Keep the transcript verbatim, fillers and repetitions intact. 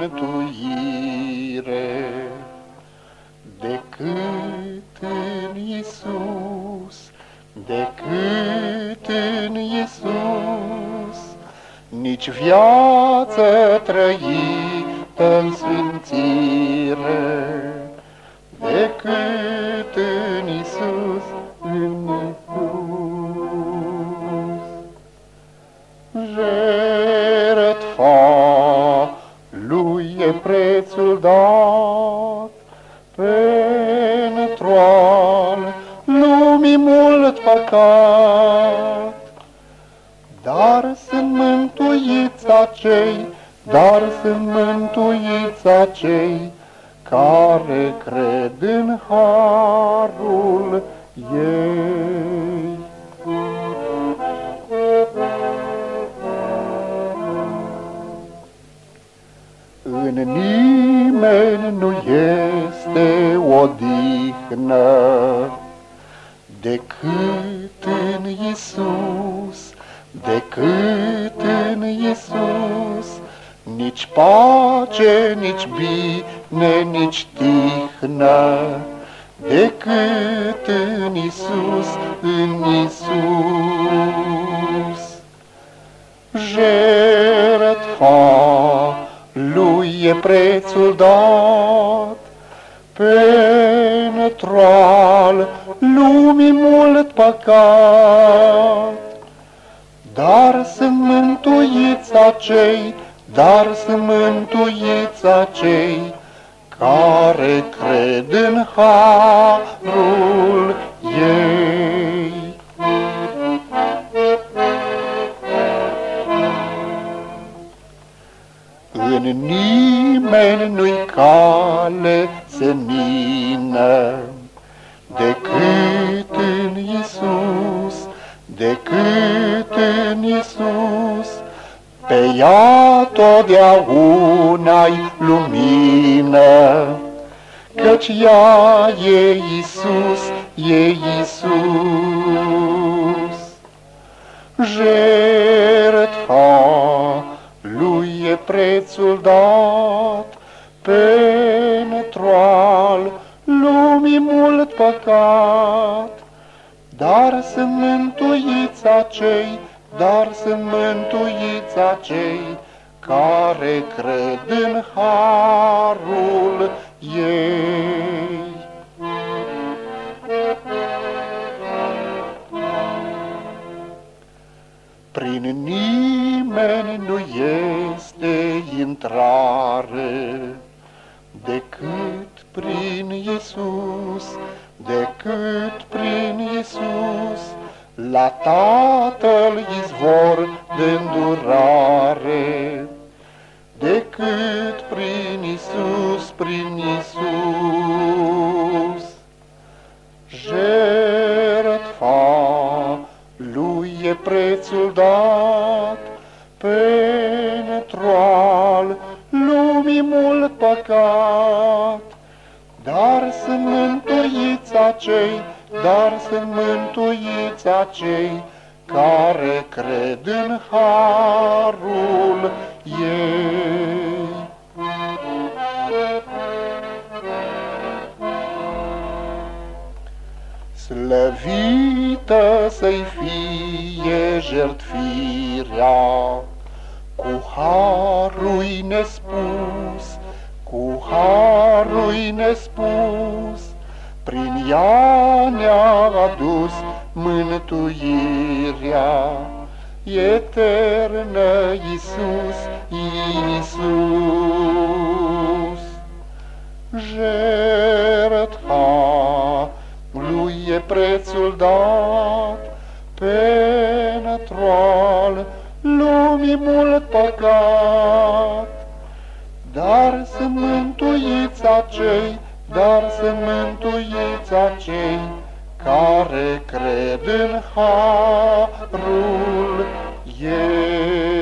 mântuire decât în Iisus, decât în Iisus. Nici viață trăită în sfințire decât în Iisus, în Iisus. Jertfa lui e prețul dat pentru al lumii mult păcat. Dar sunt mântuiți acei, dar sunt mântuiți acei care cred în harul ei. În nimeni nu este odihnă decât în Iisus, decât în Iisus. Nici pace, nici bine, nici tihnă decât în Iisus, în Iisus. Jertfa lui e prețul dat pentru al lumii mult păcat. Dar sunt mântuiți acei, dar sunt mântuiți acei care cred în harul ei. În nimeni nu-i cale senină decât în Iisus, decât în Iisus. Pe ea totdeauna-i lumină, căci ea e Iisus, e Iisus. Jertfa lui e prețul dat pentru al lumii mult păcat. Dar sunt mântuiți acei, dar sunt mântuiți acei care cred în harul ei. Prin nimeni nu este intrare decât prin Iisus, decât prin Iisus. La Tatăl izvor de-ndurare, decât prin Iisus, prin Iisus. Jertfa lui e prețul dat pentru al lumii mult păcat. Dar sunt mântuiți acei, dar sunt mântuiți acei care cred în harul ei. Slăvită să-i fie jertfirea, cu harul-i nespus, cu harul-i nespus. Prin ea ne-a adus mântuirea eternă, Iisus, Iisus. Jertfa lui e prețul dat pentru al lumii mult păcat. Dar sunt mântuiți acei, dar sunt mântuiți acei care cred în harul ei.